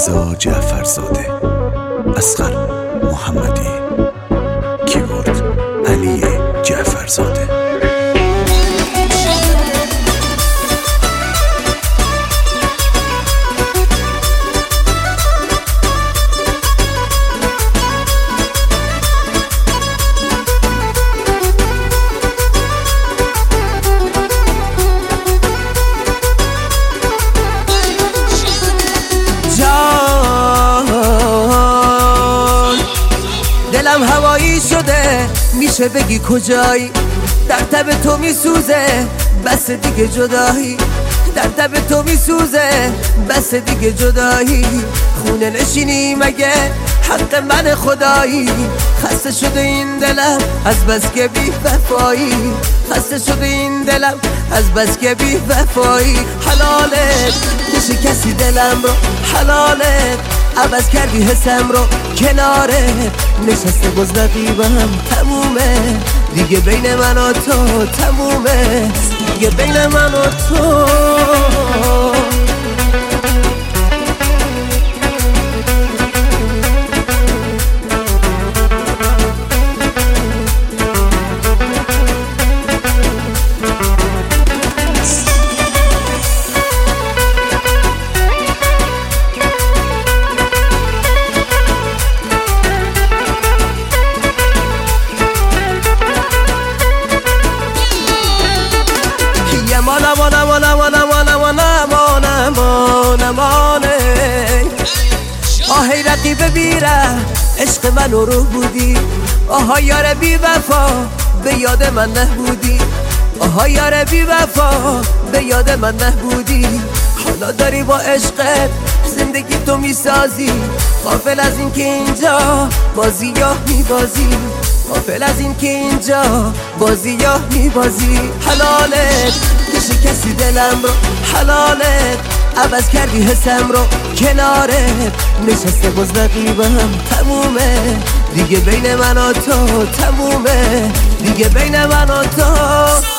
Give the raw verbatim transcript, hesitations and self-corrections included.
رضا جعفرزاده، اصغر محمدی، کیبورد علی جعفرزاده. دلم هوایی شده، میشه بگی کجایی؟ در تب تو میسوزه، بس دیگه جدایی. در تب تو میسوزه، بس دیگه جدایی. خونه نشینی مگه حق من خدایی؟ خسته شده این دلم از بس که بی وفایی. خسته شده این دلم از بس که بی وفایی. حلالت میشه کسی دلم رو، حلالت عوض کردی حسم رو. کناره نشسته باز رقیبم، تمومه دیگه بین من و تو، تمومه دیگه بین من و تو. مانا مانا مانا مانا مانا مانا مانا مانا مانا آهی رقیب بیره عشق من رو بودی. آها یار بی وفا به یاد من نبودی. آها یار بی وفا به یاد من نبودی. حالا داری با عشقت زندگی تو میسازی، غافل از این که اینجا بازی یا میبازی. غافل از این که اینجا بازی یا میبازی. حلالت میشه کسی دلم رو، حلالت عوض کردی حسم رو. کنارت نشسته باز رقیبم، تمومه دیگه بین من و تو، تمومه دیگه بین من و تو.